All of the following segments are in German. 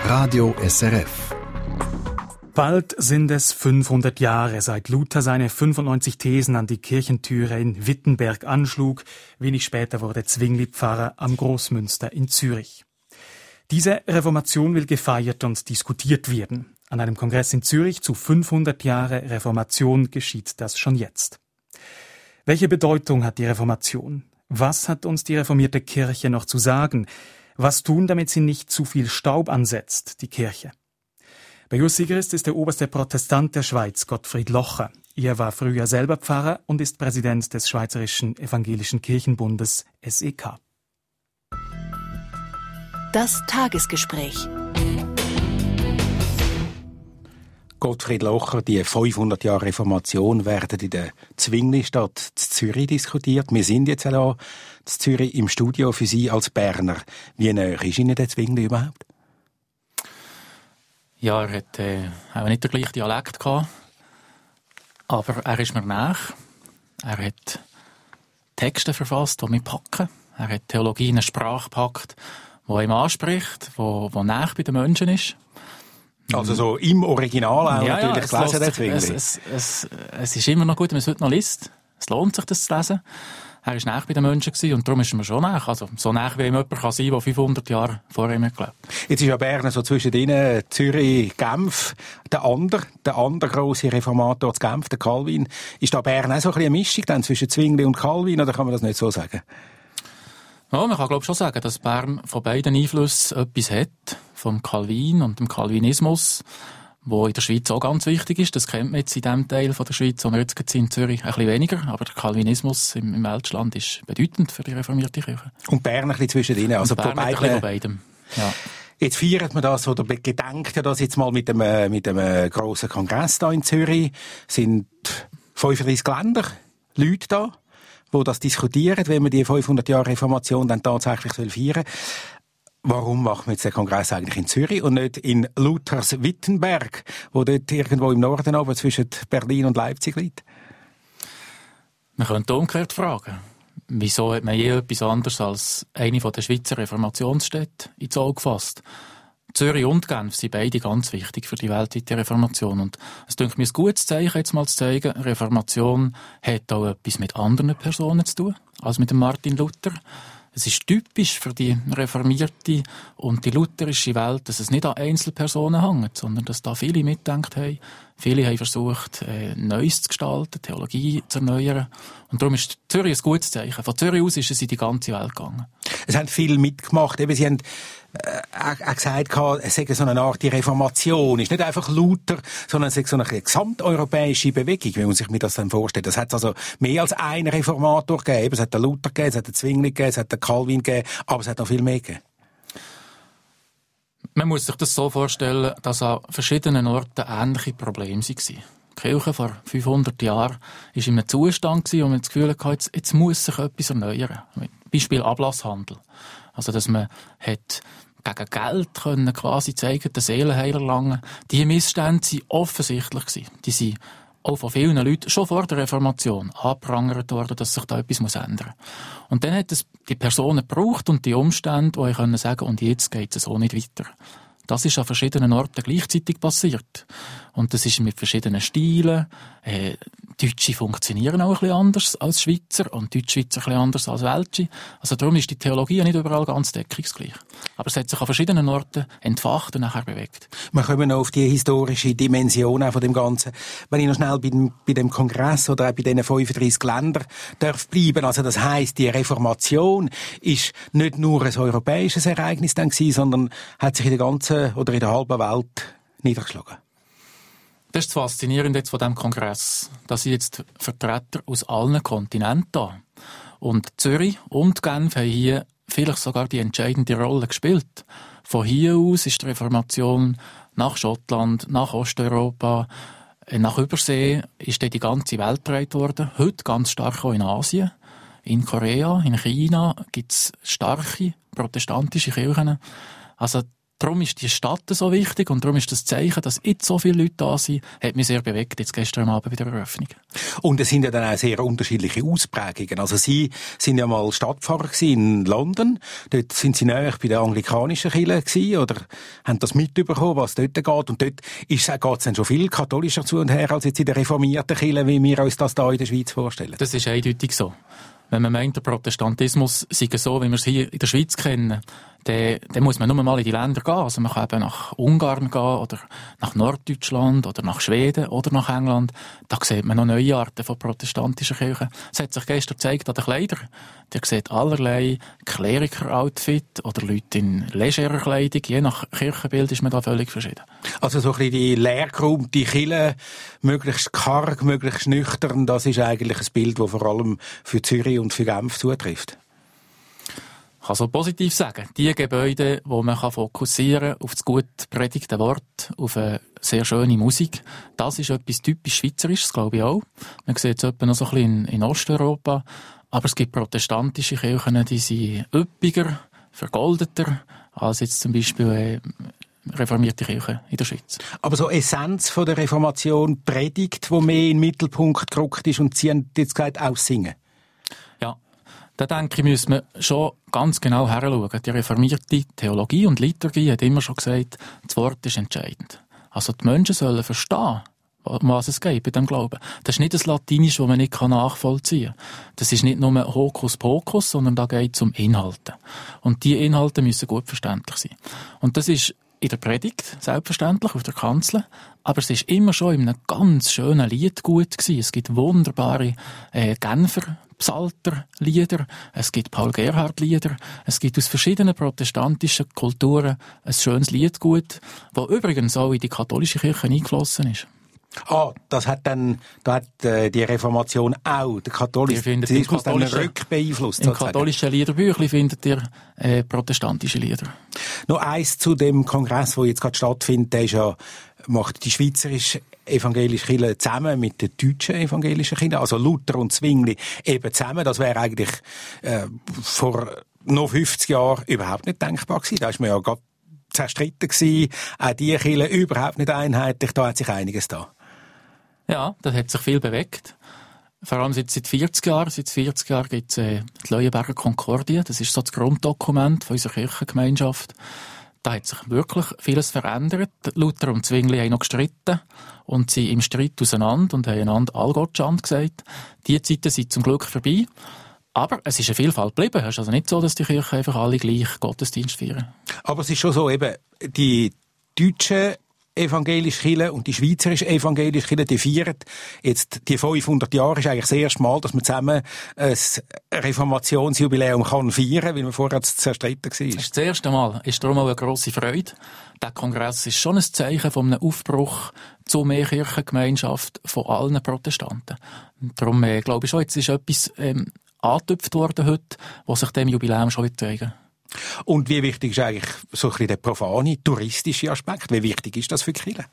Radio SRF. Bald sind es 500 Jahre, seit Luther seine 95 Thesen an die Kirchentüre in Wittenberg anschlug. Wenig später wurde Zwingli Pfarrer am Großmünster in Zürich. Diese Reformation will gefeiert und diskutiert werden. An einem Kongress in Zürich zu 500 Jahre Reformation geschieht das schon jetzt. Welche Bedeutung hat die Reformation? Was hat uns die reformierte Kirche noch zu sagen? Was tun, damit sie nicht zu viel Staub ansetzt, die Kirche? Bei Urs Sigrist ist der oberste Protestant der Schweiz, Gottfried Locher. Er war früher selber Pfarrer und ist Präsident des Schweizerischen Evangelischen Kirchenbundes SEK. Das Tagesgespräch. Gottfried Locher, die 500 Jahre Reformation werden in der Zwingli-Stadt Zürich diskutiert. Wir sind jetzt auch in Zürich im Studio für Sie als Berner. Wie nahe ist Ihnen der Zwingli überhaupt? Ja, er hat auch nicht den gleichen Dialekt gehabt, aber er ist mir nach. Er hat Texte verfasst, die mich packen. Er hat Theologie in eine Sprache gepackt, die ihm anspricht, die nahe bei den Menschen ist. Also so im Original auch ja, natürlich gelesen, der Zwingli. Es ist immer noch gut, wenn man es heute noch liest. Es lohnt sich, das zu lesen. Er war nahe bei den Menschen und darum ist er mir schon nahe. Also so nahe, wie ihm jemand kann sein, der 500 Jahre vor ihm gelebt hat. Jetzt ist ja Bern so zwischen ihnen, Zürich, Genf. Der andere grosse Reformator zu Genf, der Calvin. Ist da Bern auch so ein bisschen eine Mischung dann zwischen Zwingli und Calvin, oder kann man das nicht so sagen? Ja, man kann glaube ich schon sagen, dass Bern von beiden Einflüssen etwas hat, vom Calvin und dem Calvinismus, wo in der Schweiz auch ganz wichtig ist. Das kennt man jetzt in dem Teil von der Schweiz, wo wir jetzt sind, in Zürich ein bisschen weniger, aber der Calvinismus im Weltland ist bedeutend für die reformierte Kirche. Und Bern ein bisschen zwischen ihnen, also von beidem. Ja. Jetzt feiert man das oder gedenkt ja das jetzt mal mit dem grossen Kongress da in Zürich. Es sind 35 Länder, Leute da, die das diskutieren, wenn man die 500 Jahre Reformation dann tatsächlich feiern soll. Warum macht man jetzt den Kongress eigentlich in Zürich und nicht in Luthers Wittenberg, wo dort irgendwo im Norden aber zwischen Berlin und Leipzig liegt? Man könnte umgekehrt fragen. Wieso hat man je etwas anderes als eine der Schweizer Reformationsstädte ins Auge gefasst? Zürich und Genf sind beide ganz wichtig für die weltweite Reformation. Und es dünkt mir ein gutes Zeichen, jetzt mal zu zeigen, Reformation hat auch etwas mit anderen Personen zu tun, als mit dem Martin Luther. Es ist typisch für die reformierte und die lutherische Welt, dass es nicht an Einzelpersonen hängt, sondern dass da viele mitgedacht haben. Viele haben versucht, Neues zu gestalten, Theologie zu erneuern. Und darum ist Zürich ein gutes Zeichen. Von Zürich aus ist es in die ganze Welt gegangen. Es haben viele mitgemacht. Eben, Sie haben auch gesagt, es sei so eine Art die Reformation. Es ist nicht einfach Luther, sondern es ist so eine gesamteuropäische Bewegung, wie man sich mir das dann vorstellt. Es hat also mehr als einen Reformator gegeben. Es hat den Luther gegeben, es hat den Zwingli gegeben, es hat den Calvin gegeben, aber es hat noch viel mehr gegeben. Man muss sich das so vorstellen, dass an verschiedenen Orten ähnliche Probleme waren. Die Kirche vor 500 Jahren war in einem Zustand, wo man das Gefühl hatte, jetzt muss sich etwas erneuern. Beispiel Ablasshandel. Also, dass man hat gegen Geld können quasi zeigen, den Seelenheil erlangen. Die Missstände waren offensichtlich gewesen. Die sind auch von vielen Leuten schon vor der Reformation angeprangert worden, dass sich da etwas ändern muss. Und dann hat es die Personen gebraucht und die Umstände, die können sagen, und jetzt geht es so nicht weiter. Das ist an verschiedenen Orten gleichzeitig passiert. Und das ist mit verschiedenen Stilen. Deutsche funktionieren auch ein bisschen anders als Schweizer und Deutschschweizer ein bisschen anders als Welsche. Also darum ist die Theologie nicht überall ganz deckungsgleich. Aber es hat sich an verschiedenen Orten entfacht und nachher bewegt. Wir kommen noch auf die historische Dimension auch von dem Ganzen. Wenn ich noch schnell bei dem Kongress oder auch bei diesen 35 Ländern darf bleiben. Also das heisst, die Reformation ist nicht nur ein europäisches Ereignis dann gewesen, sondern hat sich in der ganzen oder in der halben Welt niedergeschlagen. Das ist das Faszinierende jetzt von diesem Kongress, dass sind jetzt Vertreter aus allen Kontinenten da. Und Zürich und Genf haben hier vielleicht sogar die entscheidende Rolle gespielt. Von hier aus ist die Reformation nach Schottland, nach Osteuropa, nach Übersee, ist dann die ganze Welt getragen worden. Heute ganz stark auch in Asien. In Korea, in China gibt es starke protestantische Kirchen. Also Darum ist die Stadt so wichtig und darum ist das Zeichen, dass jetzt so viele Leute da sind, hat mich sehr bewegt, jetzt gestern Abend bei der Eröffnung. Und es sind ja dann auch sehr unterschiedliche Ausprägungen. Also Sie sind ja mal Stadtpfarrer in London. Dort sind Sie näher bei der anglikanischen Kirche gewesen, oder haben das mitbekommen, was dort geht. Und dort geht es dann schon viel katholischer zu und her als jetzt in der reformierten Kirche, wie wir uns das da in der Schweiz vorstellen. Das ist eindeutig so. Wenn man meint, der Protestantismus sei so, wie wir es hier in der Schweiz kennen, dann muss man nur mal in die Länder gehen. Also man kann eben nach Ungarn gehen oder nach Norddeutschland oder nach Schweden oder nach England. Da sieht man noch neue Arten von protestantischen Kirchen. Es hat sich gestern gezeigt an den Kleidern. Der sieht allerlei Kleriker-Outfit oder Leute in Legerkleidung. Je nach Kirchenbild ist man da völlig verschieden. Also so ein bisschen die leergeräumte Kirche, möglichst karg, möglichst nüchtern, das ist eigentlich ein Bild, das vor allem für Zürich und für Genf zutrifft. Ich kann so positiv sagen. Die Gebäude, wo man fokussieren kann auf das gut predigte Wort, auf eine sehr schöne Musik, das ist etwas typisch Schweizerisches, glaube ich auch. Man sieht es etwa noch so ein bisschen in Osteuropa. Aber es gibt protestantische Kirchen, die sind üppiger, vergoldeter, als jetzt zum Beispiel reformierte Kirchen in der Schweiz. Aber so Essenz von der Reformation, Predigt, die mehr in den Mittelpunkt gerückt ist, und Sie haben jetzt gesagt, auch singen. Ja, da denke ich, müssen wir schon ganz genau heranschauen. Die reformierte Theologie und Liturgie hat immer schon gesagt, das Wort ist entscheidend. Also die Menschen sollen verstehen, um was es geht bei dem Glauben. Das ist nicht das Latinisch, das man nicht nachvollziehen kann. Das ist nicht nur Hokuspokus, sondern da geht es um Inhalte. Und diese Inhalte müssen gut verständlich sein. Und das ist in der Predigt, selbstverständlich, auf der Kanzel. Aber es ist immer schon in einem ganz schönen Lied gut gewesen. Es gibt wunderbare Genfer Psalterlieder, es gibt Paul-Gerhardt-Lieder, es gibt aus verschiedenen protestantischen Kulturen ein schönes Liedgut, das übrigens auch in die katholische Kirche eingeflossen ist. Da hat die Reformation auch den Katholizismus rückbeeinflusst. Im katholischen Liederbüchlein findet ihr protestantische Lieder. Noch eins zu dem Kongress, der jetzt gerade stattfindet, der ist ja, macht die schweizerische evangelische Kirche zusammen mit der deutschen evangelischen Kirche, also Luther und Zwingli eben zusammen. Das wäre eigentlich vor noch 50 Jahren überhaupt nicht denkbar gewesen. Da ist man ja gerade zerstritten gewesen, auch die Kirche überhaupt nicht einheitlich, da hat sich einiges da. Ja, da hat sich viel bewegt. Vor allem seit 40 Jahren. Seit 40 Jahren gibt es die Leuenberger Konkordie. Das ist so das Grunddokument von unserer Kirchengemeinschaft. Da hat sich wirklich vieles verändert. Luther und Zwingli haben noch gestritten und sind im Streit auseinander und haben einander Allgottschand gesagt. Die Zeiten sind zum Glück vorbei. Aber es ist eine Vielfalt geblieben. Es ist also nicht so, dass die Kirchen einfach alle gleich Gottesdienst feiern. Aber es ist schon so, eben, die deutsche evangelische Kirche und die schweizerische evangelische Kirche, die feiern jetzt die 500 Jahre, ist eigentlich das erste Mal, dass man zusammen ein Reformationsjubiläum kann feiern, weil man vorher zerstritten war. Das ist das erste Mal. Ist darum auch eine grosse Freude. Der Kongress ist schon ein Zeichen von einem Aufbruch zu mehr Kirchengemeinschaft von allen Protestanten. Und darum glaube ich schon, jetzt ist etwas angetüpft worden heute, was sich dem Jubiläum schon zeigen wird. Und wie wichtig ist eigentlich so ein bisschen der profane, touristische Aspekt? Wie wichtig ist das für die Kirche?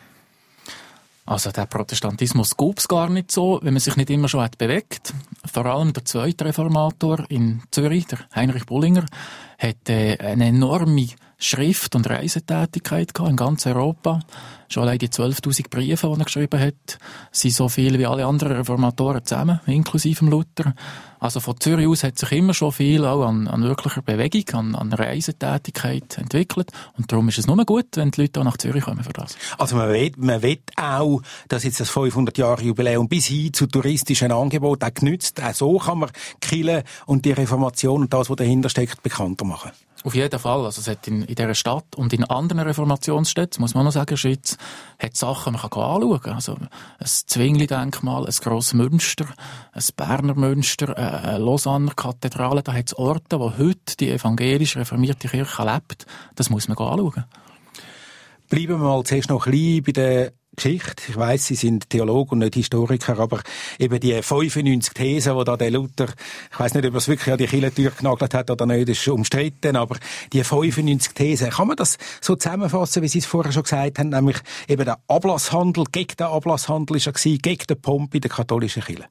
Also der Protestantismus gab es gar nicht so, wenn man sich nicht immer schon hat bewegt. Vor allem der zweite Reformator in Zürich, der Heinrich Bullinger, hat eine enorme Schrift- und Reisetätigkeit gehabt in ganz Europa. Schon allein die 12'000 Briefe, die er geschrieben hat, sind so viele wie alle anderen Reformatoren zusammen, inklusive Luther. Also von Zürich aus hat sich immer schon viel auch an wirklicher Bewegung, an Reisetätigkeit entwickelt. Und darum ist es nur gut, wenn die Leute auch nach Zürich kommen für das. Also man will auch, dass jetzt das 500-Jahre-Jubiläum bis hin zu touristischen Angeboten auch genützt. Auch so kann man die Kirche und die Reformation und das, was dahinter steckt, bekannter machen. Auf jeden Fall. Also es hat in dieser Stadt und in anderen Reformationsstädten, muss man noch sagen, in der Schweiz, hat Sachen, man kann anschauen. Also ein Zwingli-Denkmal, ein grosses Münster, ein Berner Münster, eine Lausanner Kathedrale. Da hat es Orte, wo heute die evangelisch reformierte Kirche lebt. Das muss man anschauen. Bleiben wir mal zuerst noch ein bisschen bei der Geschichte. Ich weiss, Sie sind Theologe und nicht Historiker, aber eben die 95 Thesen, die da der Luther, ich weiss nicht, ob er es wirklich an die Kirchentür genagelt hat oder nicht, das ist umstritten, aber die 95 Thesen, kann man das so zusammenfassen, wie Sie es vorher schon gesagt haben, nämlich eben der Ablasshandel, gegen den Ablasshandel ist er gewesen, gegen den Pomp in der katholischen Kirche?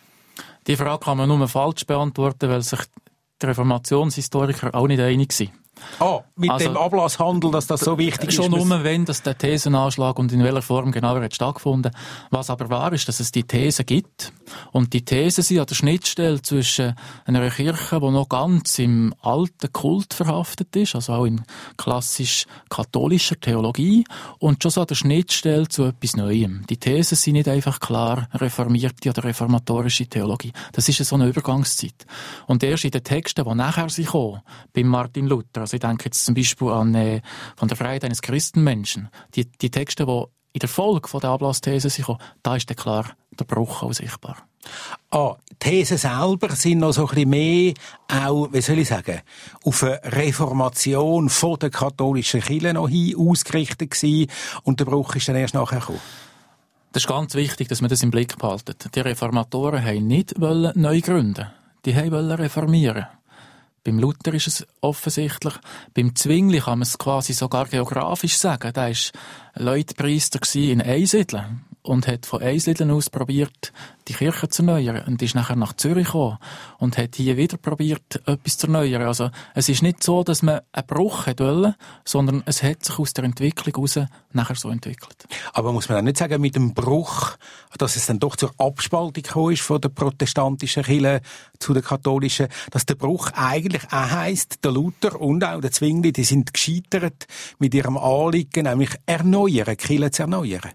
Die Frage kann man nur falsch beantworten, weil sich die Reformationshistoriker auch nicht einig sind. Mit dem Ablasshandel, dass das so wichtig ist? Schon nur, wenn das der Thesenanschlag und in welcher Form genau hat stattgefunden. Was aber wahr ist, dass es die Thesen gibt. Und die Thesen sind an der Schnittstelle zwischen einer Kirche, die noch ganz im alten Kult verhaftet ist, also auch in klassisch-katholischer Theologie, und schon so an der Schnittstelle zu etwas Neuem. Die Thesen sind nicht einfach klar reformierte oder reformatorische Theologie. Das ist so eine Übergangszeit. Und erst in den Texten, die nachher sind gekommen, bei Martin Luther, also ich denke jetzt zum Beispiel an von der Freiheit eines Christenmenschen, die Texte, die in der Folge von der Ablassthese sind gekommen, da ist dann klar der Bruch auch sichtbar. Die Thesen selber sind noch so ein bisschen mehr auch, wie soll ich sagen, auf eine Reformation von der katholischen Kirche noch hin ausgerichtet gewesen, und der Bruch ist dann erst nachher gekommen. Das ist ganz wichtig, dass man das im Blick behaltet. Die Reformatoren wollten nicht neu gründen. Die wollten reformieren. Beim Luther ist es offensichtlich. Beim Zwingli kann man es quasi sogar geografisch sagen. Der war Leutpriester in Einsiedeln und hat von Einsiedeln aus probiert, die Kirche zu erneuern. Und ist nachher nach Zürich gekommen und hat hier wieder probiert, etwas zu erneuern. Also, es ist nicht so, dass man einen Bruch wollte, sondern es hat sich aus der Entwicklung heraus nachher so entwickelt. Aber muss man auch nicht sagen, mit dem Bruch, dass es dann doch zur Abspaltung gekommen ist von der protestantischen Kirche zu der katholischen, dass der Bruch eigentlich auch heisst, der Luther und auch der Zwingli, die sind gescheitert mit ihrem Anliegen, nämlich erneuern, die Kirche zu erneuern.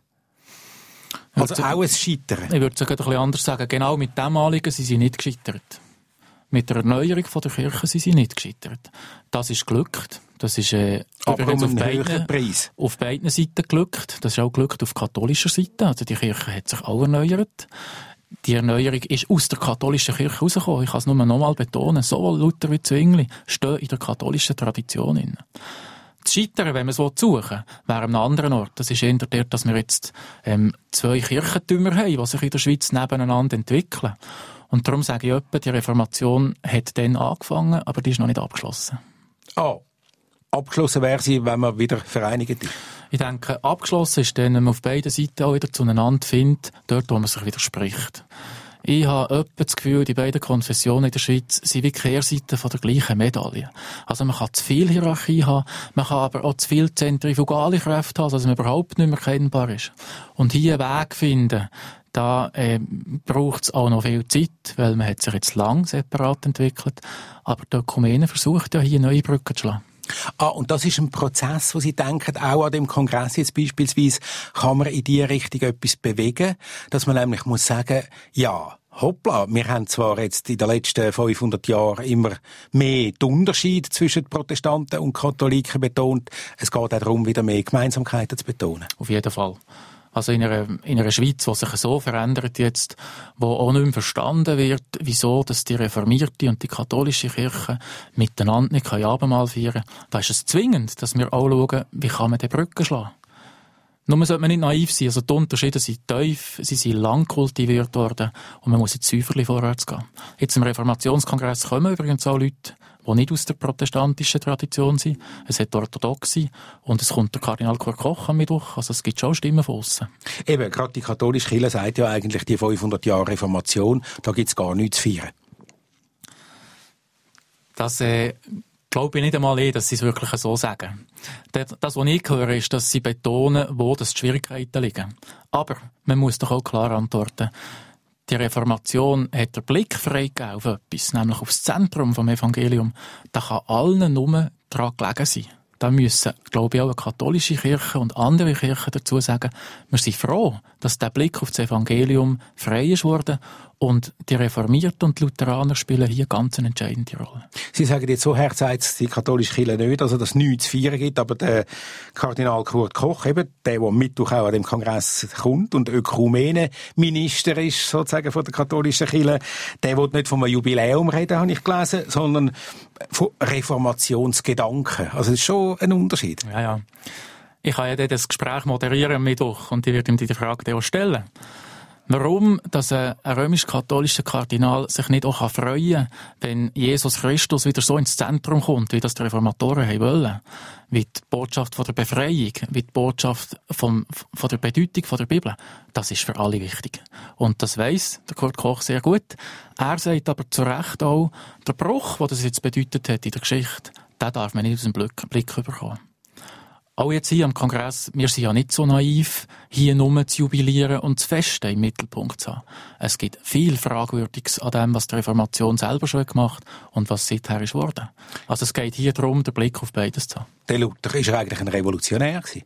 Also auch ein Scheitern. Ich würde es ein bisschen anders sagen. Genau mit diesem Anliegen sind sie nicht gescheitert. Mit der Erneuerung der Kirche sind sie nicht gescheitert. Das ist geglückt. Das ist übrigens auf beiden Seiten geglückt. Das ist auch geglückt auf katholischer Seite. Also die Kirche hat sich auch erneuert. Die Erneuerung ist aus der katholischen Kirche herausgekommen. Ich kann es nur noch mal betonen. Sowohl Luther wie Zwingli stehen in der katholischen Tradition. Das Scheitern, wenn wir so suchen, wäre an einem anderen Ort. Das ist eher dort, dass wir jetzt 2 Kirchentümer haben, die sich in der Schweiz nebeneinander entwickeln. Und darum sage ich etwa, die Reformation hat dann angefangen, aber die ist noch nicht abgeschlossen. Abgeschlossen wäre sie, wenn man wieder vereinigt ist? Ich denke, abgeschlossen ist dann, wenn man auf beiden Seiten auch wieder zueinander findet, dort, wo man sich widerspricht. Ich habe etwa das Gefühl, die beiden Konfessionen in der Schweiz sind wie Kehrseiten von der gleichen Medaille. Also man kann zu viel Hierarchie haben, man kann aber auch zu viel zentrifugale Kräfte haben, dass man überhaupt nicht mehr kennbar ist. Und hier einen Weg finden, da braucht es auch noch viel Zeit, weil man hat sich jetzt lang separat entwickelt. Aber die Ökumene versucht ja hier neue Brücken zu schlagen. Und das ist ein Prozess, wo Sie denken, auch an dem Kongress jetzt beispielsweise, kann man in die Richtung etwas bewegen, dass man nämlich muss sagen, ja, hoppla, wir haben zwar jetzt in den letzten 500 Jahren immer mehr den Unterschied zwischen Protestanten und Katholiken betont, es geht auch darum, wieder mehr Gemeinsamkeiten zu betonen. Auf jeden Fall. Also in einer Schweiz, die sich so verändert jetzt, wo auch nicht mehr verstanden wird, wieso dass die reformierte und die katholische Kirche miteinander nicht Abendmahl feiern können, da ist es zwingend, dass wir auch schauen, wie kann man die Brücke schlagen. Nur sollte man nicht naiv sein. Also die Unterschiede sind tief, sie sind lang kultiviert worden und man muss jetzt säuferlich vorwärts gehen. Jetzt im Reformationskongress kommen übrigens auch Leute, die nicht aus der protestantischen Tradition sind. Es hat Orthodoxe und es kommt der Kardinal Kurt Koch am Mittwoch. Also es gibt schon Stimmen von aussen. Eben, gerade die katholische Kirche sagt ja eigentlich, die 500 Jahre Reformation, da gibt es gar nichts zu feiern. Das glaube ich nicht einmal dass sie es wirklich so sagen. Das, was ich höre, ist, dass sie betonen, wo die Schwierigkeiten liegen. Aber man muss doch auch klar antworten. Die Reformation hat den Blick freigegeben auf etwas, nämlich auf das Zentrum vom Evangelium. Da kann allen nur daran gelegen sein. Da müssen, glaube ich, auch eine katholische Kirche und andere Kirchen dazu sagen, wir sind froh, dass der Blick auf das Evangelium frei ist worden und die Reformierten und die Lutheraner spielen hier ganz eine entscheidende Rolle. Sie sagen jetzt so, Herr, sagt die katholische Kirche nicht, also dass es nichts zu feiern gibt, aber der Kardinal Kurt Koch, eben, der am Mittwoch auch an dem Kongress kommt und Ökumene-Minister ist, sozusagen, von der katholischen Kirche, der will nicht von einem Jubiläum reden, habe ich gelesen, sondern von Reformationsgedanken. Also das ist schon ein Unterschied. Ja. Ich kann ja dann das Gespräch moderieren am Mittwoch und ich werde ihm die Frage auch stellen. Warum, dass ein römisch-katholischer Kardinal sich nicht auch freuen kann, wenn Jesus Christus wieder so ins Zentrum kommt, wie das die Reformatoren wollen, wie die Botschaft von der Befreiung, wie die Botschaft von der Bedeutung von der Bibel. Das ist für alle wichtig. Und das weiss der Kurt Koch sehr gut. Er sagt aber zu Recht auch, der Bruch, den das jetzt bedeutet hat in der Geschichte, den darf man nicht aus dem Blick bekommen. Auch jetzt hier am Kongress, wir sind ja nicht so naiv, hier nur zu jubilieren und das Feste im Mittelpunkt zu haben. Es gibt viel Fragwürdiges an dem, was die Reformation selber schon gemacht hat und was seither ist worden. Also es geht hier darum, den Blick auf beides zu haben. Der Luther war er eigentlich ein Revolutionär gewesen?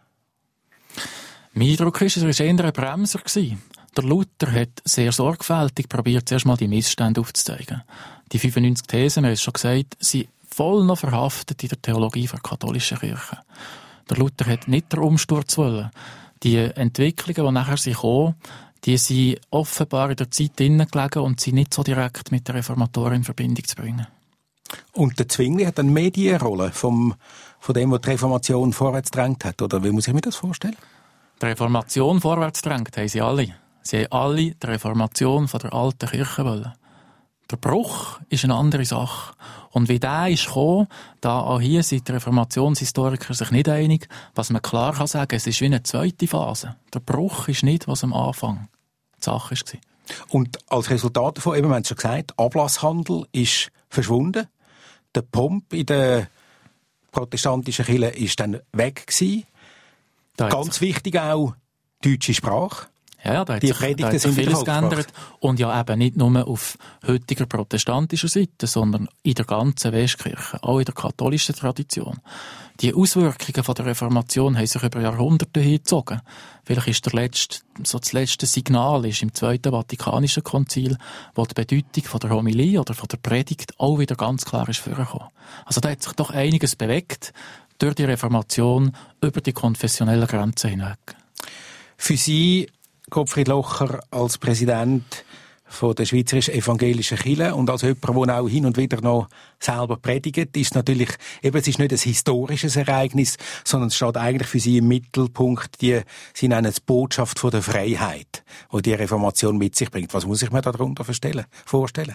Mein Eindruck ist, er war eher ein Bremser gewesen. Der Luther hat sehr sorgfältig probiert, zuerst mal die Missstände aufzuzeigen. Die 95 Thesen, wir haben es schon gesagt, sind voll noch verhaftet in der Theologie der katholischen Kirche. Der Luther hat nicht den Umsturz wollen. Die Entwicklungen, die nachher kamen, die sind offenbar in der Zeit drinnen gelegen und sind nicht so direkt mit der Reformatoren in Verbindung zu bringen. Und der Zwingli hat eine Medienrolle von dem, was die Reformation vorwärts gedrängt hat, oder wie muss ich mir das vorstellen? Die Reformation vorwärts gedrängt haben sie alle. Sie haben alle die Reformation von der alten Kirche wollen. Der Bruch ist eine andere Sache. Und wie der ist gekommen, da auch hier sind die Reformationshistoriker sich nicht einig, was man klar kann sagen, es ist wie eine zweite Phase. Der Bruch ist nicht, was am Anfang die Sache war. Und als Resultat davon, eben, wir haben es schon gesagt, Ablasshandel ist verschwunden. Der Pomp in der protestantischen Kirche ist dann weg gewesen. Ganz wichtig auch, deutsche Sprache. Ja, da hat sich vieles geändert. Und ja eben nicht nur auf heutiger protestantischer Seite, sondern in der ganzen Westkirche, auch in der katholischen Tradition. Die Auswirkungen von der Reformation haben sich über Jahrhunderte hingezogen. Vielleicht ist das letzte Signal ist im Zweiten Vatikanischen Konzil, wo die Bedeutung von der Homilie oder von der Predigt auch wieder ganz klar ist vorgekommen. Also da hat sich doch einiges bewegt durch die Reformation über die konfessionellen Grenzen hinweg. Für Sie, Gottfried Locher, als Präsident von der Schweizerischen Evangelischen Kirche und als jemand, der auch hin und wieder noch selber predigt, ist natürlich, eben, es ist nicht ein historisches Ereignis, sondern es steht eigentlich für Sie im Mittelpunkt, Sie nennen es Botschaft von der Freiheit, die die Reformation mit sich bringt. Was muss ich mir darunter vorstellen?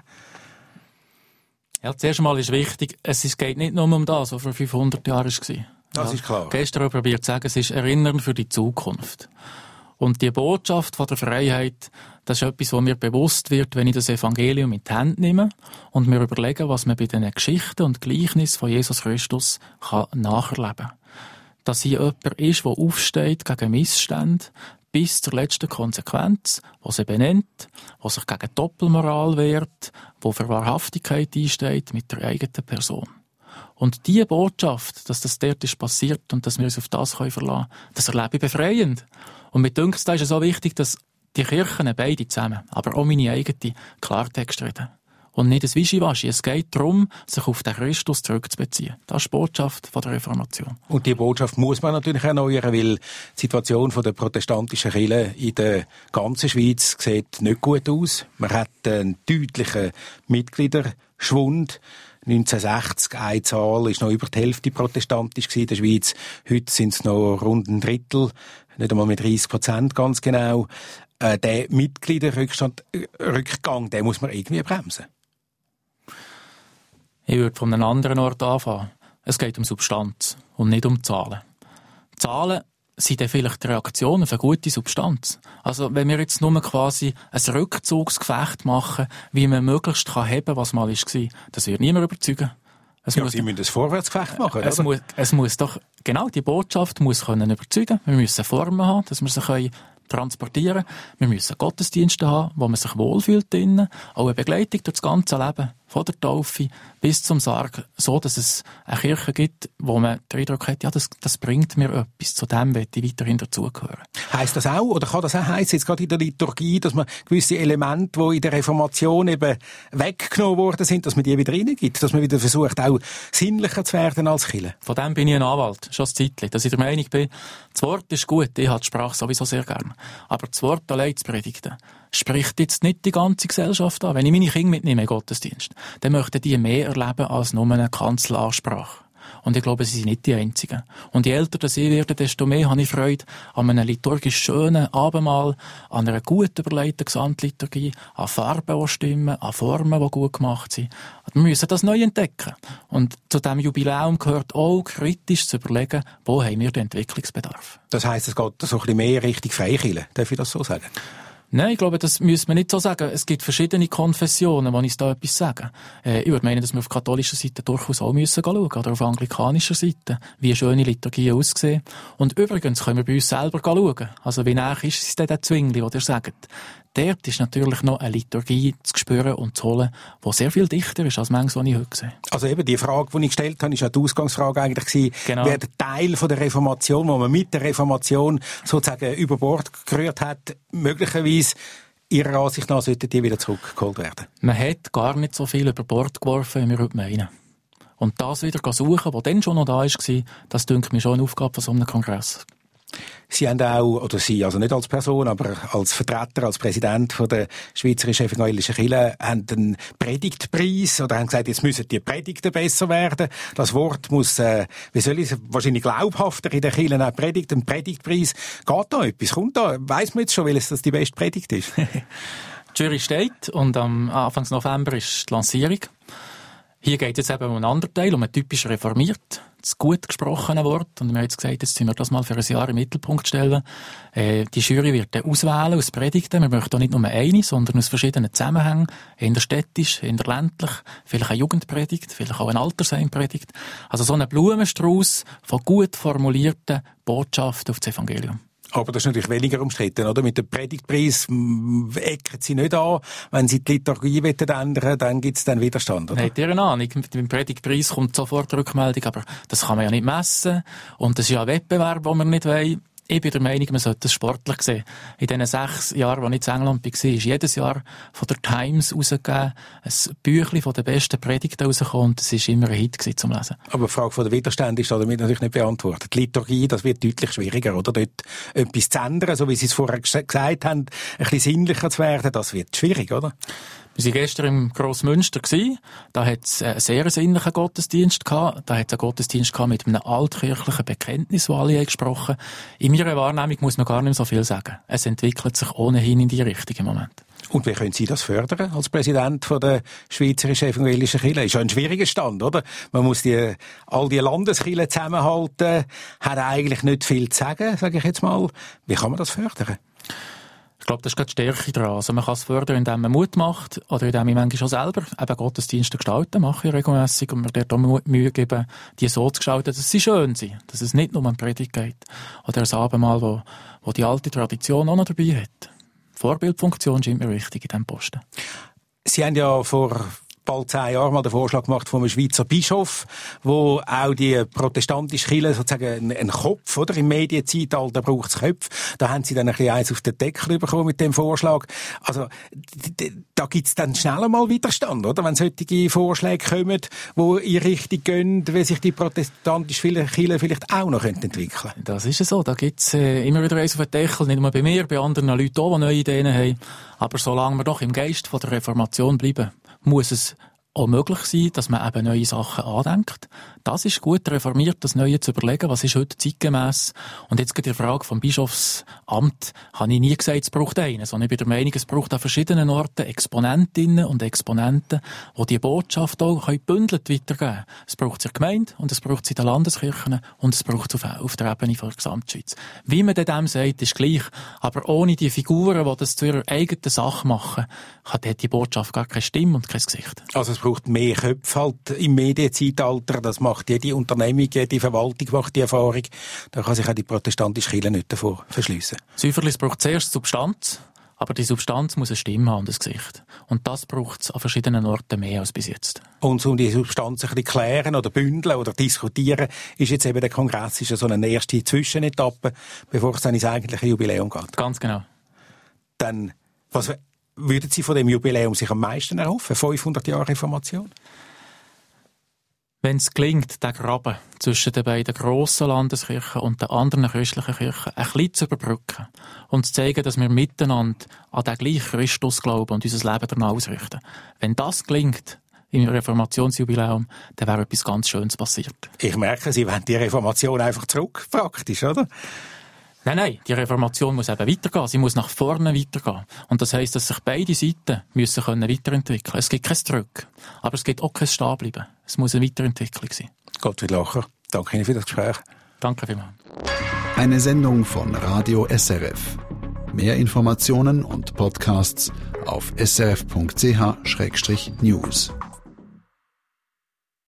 Ja, zuerst einmal ist wichtig, es geht nicht nur um das, was vor 500 Jahren war. Das ist klar. Gestern habe ich probiert zu sagen, es ist Erinnern für die Zukunft. Und die Botschaft von der Freiheit, das ist etwas, was mir bewusst wird, wenn ich das Evangelium in die Hand nehme und mir überlege, was man bei den Geschichten und Gleichnissen von Jesus Christus nacherleben kann. Dass hier jemand ist, der aufsteht gegen Missstände, bis zur letzten Konsequenz, die sie benennt, die sich gegen Doppelmoral wehrt, die für Wahrhaftigkeit einsteht mit der eigenen Person. Und diese Botschaft, dass das dort ist passiert und dass wir uns auf das verlassen können, das erlebe ich befreiend. Und mir denke, da ist es auch wichtig, dass die Kirchen beide zusammen, aber auch meine eigene, Klartext reden. Und nicht ein Wischiwaschi. Es geht darum, sich auf den Christus zurückzubeziehen. Das ist die Botschaft von der Reformation. Und die Botschaft muss man natürlich erneuern, weil die Situation der protestantischen Kirche in der ganzen Schweiz sieht nicht gut aus. Man hat einen deutlichen Mitgliederschwund. 1960, eine Zahl, ist noch über die Hälfte protestantisch gewesen in der Schweiz. Heute sind es noch rund ein Drittel, nicht einmal mit 30% ganz genau. Der Mitgliederrückgang, den muss man irgendwie bremsen. Ich würde von einem anderen Ort anfangen. Es geht um Substanz und nicht um Zahlen. Zahlen sind dann vielleicht die Reaktion auf eine gute Substanz. Also wenn wir jetzt nur quasi ein Rückzugsgefecht machen, wie man möglichst heben kann, was mal war, das wird niemand überzeugen. Sie müssen ein Vorwärtsgefecht machen, oder? Es muss doch, genau, die Botschaft muss können überzeugen. Wir müssen Formen haben, dass wir sie transportieren können. Wir müssen Gottesdienste haben, wo man sich wohlfühlt drinnen. Auch eine Begleitung durch das ganze Leben, von der Taufe bis zum Sarg, so dass es eine Kirche gibt, wo man den Eindruck hat, ja, das bringt mir etwas, zu dem will ich weiterhin dazugehören. Heisst das auch, oder kann das auch heissen, jetzt gerade in der Liturgie, dass man gewisse Elemente, die in der Reformation eben weggenommen worden sind, dass man die wieder reingibt, dass man wieder versucht, auch sinnlicher zu werden als Kirche? Von dem bin ich ein Anwalt, schon ein Zeitchen, dass ich der Meinung bin, das Wort ist gut, ich habe die Sprache sowieso sehr gern, aber das Wort allein zu predigen, spricht jetzt nicht die ganze Gesellschaft an. Wenn ich meine Kinder mitnehme in Gottesdienst, dann möchten die mehr erleben als nur eine Kanzelansprache. Und ich glaube, sie sind nicht die Einzigen. Und je älter sie werden, desto mehr habe ich Freude an einem liturgisch schönen Abendmahl, an einer gut überlegten Gesamtliturgie, an Farben, die stimmen, an Formen, die gut gemacht sind. Wir müssen das neu entdecken. Und zu diesem Jubiläum gehört auch kritisch zu überlegen, wo haben wir den Entwicklungsbedarf. Das heisst, es geht so ein bisschen mehr Richtung Freikirche. Darf ich das so sagen? Nein, ich glaube, das müssen wir nicht so sagen. Es gibt verschiedene Konfessionen, die uns da etwas sagen. Ich würde meinen, dass wir auf katholischer Seite durchaus auch müssen schauen, oder auf anglikanischer Seite, wie schöne Liturgien aussehen. Und übrigens können wir bei uns selber schauen. Also wie nah ist es denn der Zwingli, den ihr sagt? Dort ist natürlich noch eine Liturgie zu spüren und zu holen, die sehr viel dichter ist als manches, was ich heute sehe. Also eben die Frage, die ich gestellt habe, ist ja die Ausgangsfrage eigentlich gewesen, genau. Wer der Teil von der Reformation, wo man mit der Reformation sozusagen über Bord gerührt hat, möglicherweise Ihrer Ansicht nach sollten die wieder zurückgeholt werden? Man hat gar nicht so viel über Bord geworfen, wie wir heute meinen. Und das wieder suchen, was dann schon noch da war, das dünkt mir schon eine Aufgabe von so einem Kongress. Sie haben auch, oder Sie, also nicht als Person, aber als Vertreter, als Präsident von der Schweizerischen Evangelischen Kirche, haben einen Predigtpreis, oder haben gesagt, jetzt müssen die Predigten besser werden. Das Wort muss, wahrscheinlich glaubhafter in der Kirche auch Predigt, ein Predigtpreis. Geht da etwas? Kommt da? Weiss man jetzt schon, welches das die beste Predigt ist? Die Jury steht und am Anfang November ist die Lancierung. Hier geht es jetzt eben um einen anderen Teil, um ein typisch reformiert, das gut gesprochene Wort. Und wir haben jetzt gesagt, jetzt müssen wir das mal für ein Jahr im Mittelpunkt stellen. Die Jury wird dann auswählen aus Predigten. Wir möchten auch nicht nur eine, sondern aus verschiedenen Zusammenhängen. Eher städtisch, eher ländlich, vielleicht eine Jugendpredigt, vielleicht auch eine Altersheimpredigt. Also so ein Blumenstrauß von gut formulierten Botschaften auf das Evangelium. Aber das ist natürlich weniger umstritten, oder? Mit dem Predigtpreis ecken Sie nicht an. Wenn Sie die Liturgie ändern wollen, dann gibt es dann Widerstand, oder? Habt ihr eine Ahnung? Mit dem Predigtpreis kommt sofort Rückmeldung, aber das kann man ja nicht messen. Und das ist ja ein Wettbewerb, den wir nicht wollen. Ich bin der Meinung, man sollte das sportlich sehen. In diesen 6 Jahren, als ich in England war, ist jedes Jahr von der Times rausgegeben, ein Büchlein von den besten Predigten rausgekommen, und es war immer ein Hit zum Lesen. Aber die Frage von der Widerstand ist damit natürlich nicht beantwortet. Die Liturgie, das wird deutlich schwieriger, oder? Dort etwas zu ändern, so wie Sie es vorher gesagt haben, ein bisschen sinnlicher zu werden, das wird schwierig, oder? Wir waren gestern im Grossmünster. Da hat es einen sehr sinnlichen Gottesdienst gehabt. Da hat es einen Gottesdienst gehabt mit einem altkirchlichen Bekenntnis, wo alle gesprochen haben. In meiner Wahrnehmung muss man gar nicht mehr so viel sagen. Es entwickelt sich ohnehin in die Richtung im Moment. Und wie können Sie das fördern als Präsident von der Schweizerischen Evangelischen Kirche? Ist ja ein schwieriger Stand, oder? Man muss all die Landeskirchen zusammenhalten, hat eigentlich nicht viel zu sagen, sage ich jetzt mal. Wie kann man das fördern? Ich glaube, das ist gerade die Stärke daran. Also man kann es fördern, indem man Mut macht, oder indem ich manchmal schon selber eben Gottesdienste gestalten, mache ich regelmässig, und mir dort auch Mühe geben, die so zu gestalten, dass sie schön sind, dass es nicht nur um Predigt geht. Oder ein Abendmahl, wo die alte Tradition auch noch dabei hat. Vorbildfunktion scheint mir wichtig in diesem Posten. Sie haben ja vor bald 10 Jahren mal den Vorschlag gemacht von einem Schweizer Bischof, wo auch die protestantische Kirche sozusagen einen Kopf, oder? Im Medienzeitalter braucht es Köpfe. Da haben Sie dann ein bisschen eins auf den Deckel bekommen mit dem Vorschlag. Also, da gibt's dann schneller mal Widerstand, oder? Wenn solche Vorschläge kommen, die in Richtung gehen, wie sich die protestantische Kirche vielleicht auch noch entwickeln könnte. Das ist es so. Da gibt's immer wieder eins auf den Deckel. Nicht nur bei mir, bei anderen Leuten auch, die neue Ideen haben. Aber solange wir doch im Geist von der Reformation bleiben, muss es auch möglich sein, dass man eben neue Sachen andenkt. Das ist gut, reformiert das Neue zu überlegen, was ist heute zeitgemäss. Und jetzt geht die Frage vom Bischofsamt, habe ich nie gesagt, es braucht einen, sondern ich bin der Meinung, es braucht an verschiedenen Orten Exponentinnen und Exponenten, die die Botschaft auch bündelt weitergeben können. Es braucht es in der Gemeinde, und es braucht es in den Landeskirchen, und es braucht es auf der Ebene der Gesamtschweiz. Wie man dem sagt, ist gleich. Aber ohne die Figuren, die das zu ihrer eigenen Sache machen, hat die Botschaft gar keine Stimme und kein Gesicht. Also es braucht mehr Köpfe halt im Medienzeitalter. Das macht jede Unternehmung, jede Verwaltung macht die Erfahrung. Da kann sich auch die protestantische Kirche nicht davor verschliessen. Säuferlich braucht zuerst Substanz, aber die Substanz muss eine Stimme haben und ein Gesicht. Und das braucht es an verschiedenen Orten mehr als bis jetzt. Und um die Substanz ein bisschen klären oder bündeln oder diskutieren, ist jetzt eben der Kongress ist ja so eine erste Zwischenetappe, bevor es dann ins eigentliche Jubiläum geht. Ganz genau. Dann, was würden Sie von dem Jubiläum sich am meisten erhoffen? 500 Jahre Reformation? Wenn es gelingt, den Graben zwischen den beiden grossen Landeskirchen und den anderen christlichen Kirchen ein bisschen zu überbrücken und zu zeigen, dass wir miteinander an den gleichen Christus glauben und unser Leben danach ausrichten. Wenn das gelingt, im Reformationsjubiläum, dann wäre etwas ganz Schönes passiert. Ich merke, Sie wollen die Reformation einfach zurück, praktisch, oder? Nein, die Reformation muss eben weitergehen. Sie muss nach vorne weitergehen. Und das heisst, dass sich beide Seiten müssen weiterentwickeln können. Es gibt kein Zurück, aber es gibt auch kein Stehenbleiben. Es muss eine Weiterentwicklung sein. Gottfried Lacher, danke Ihnen für das Gespräch. Danke vielmals. Eine Sendung von Radio SRF. Mehr Informationen und Podcasts auf srf.ch/news.